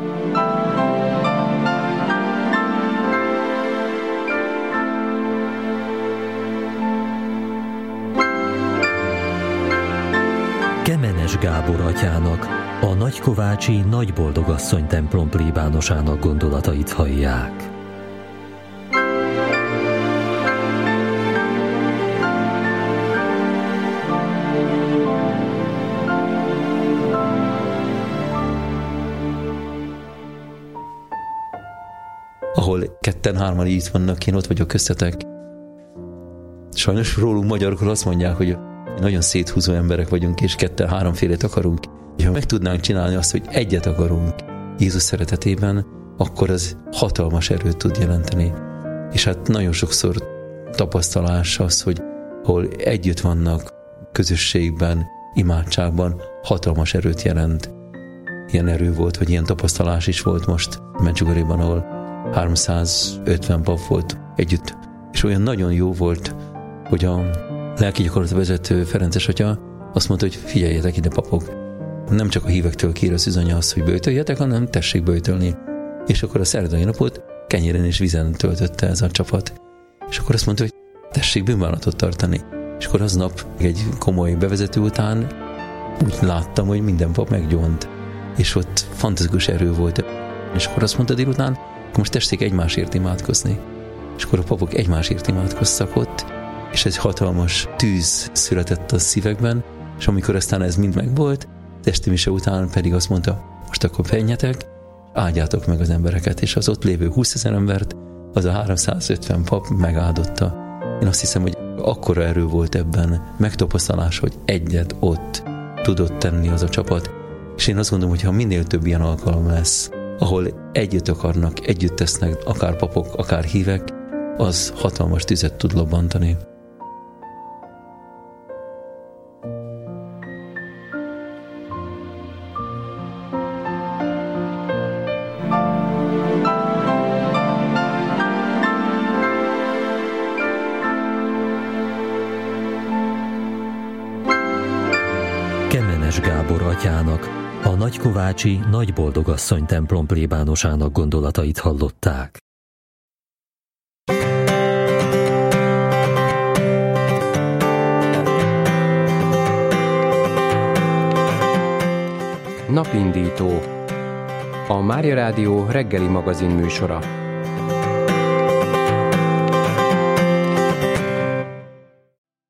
Kemenes Gábor atyának, a nagykovácsi Nagyboldogasszony templom plébánosának gondolatait hallják. Ahol ketten-hárman itt vannak, én ott vagyok köztetek. Sajnos rólunk magyarokról azt mondják, hogy nagyon széthúzó emberek vagyunk, és ketten-háromfélét akarunk. És ha meg tudnánk csinálni azt, hogy egyet akarunk Jézus szeretetében, akkor az hatalmas erőt tud jelenteni. És hát nagyon sokszor tapasztalás az, hogy ahol együtt vannak közösségben, imádságban, hatalmas erőt jelent. Ilyen erő volt, vagy ilyen tapasztalás is volt most Medjugorjéban, ahol 350 pap volt együtt. És olyan nagyon jó volt, hogy a lelki gyakorlata vezető Ferences atya azt mondta, hogy figyeljetek ide, papok, nem csak a hívektől kér az üzanya azt, hogy böjtöljetek, hanem tessék böjtölni. És akkor a szerdai napot kenyéren és vízen töltötte ez a csapat. És akkor azt mondta, hogy tessék bűnbánatot tartani. És akkor aznap egy komoly bevezető után úgy láttam, hogy minden pap meggyónt. És ott fantasztikus erő volt. És akkor azt mondta délután, akkor most tessék egymásért imádkozni. És akkor a papok egymásért imádkoztak ott, és egy hatalmas tűz született a szívekben, és amikor aztán ez mind megvolt, esti mise után pedig azt mondta, most akkor menjetek, áldjátok meg az embereket, és az ott lévő 20 000 embert, az a 350 pap megáldotta. Én azt hiszem, hogy akkora erő volt ebben, megtapasztalás, hogy egyet ott tudott tenni az a csapat, és én azt gondolom, hogy ha minél több ilyen alkalom lesz, ahol együtt akarnak, együtt tesznek, akár papok, akár hívek, az hatalmas tüzet tud lobbantani. Kemenes Gábor atyának, a nagykovácsi Nagyboldogasszony templom plébánosának gondolatait hallották. Napindító, a Mária Rádió reggeli magazin műsora.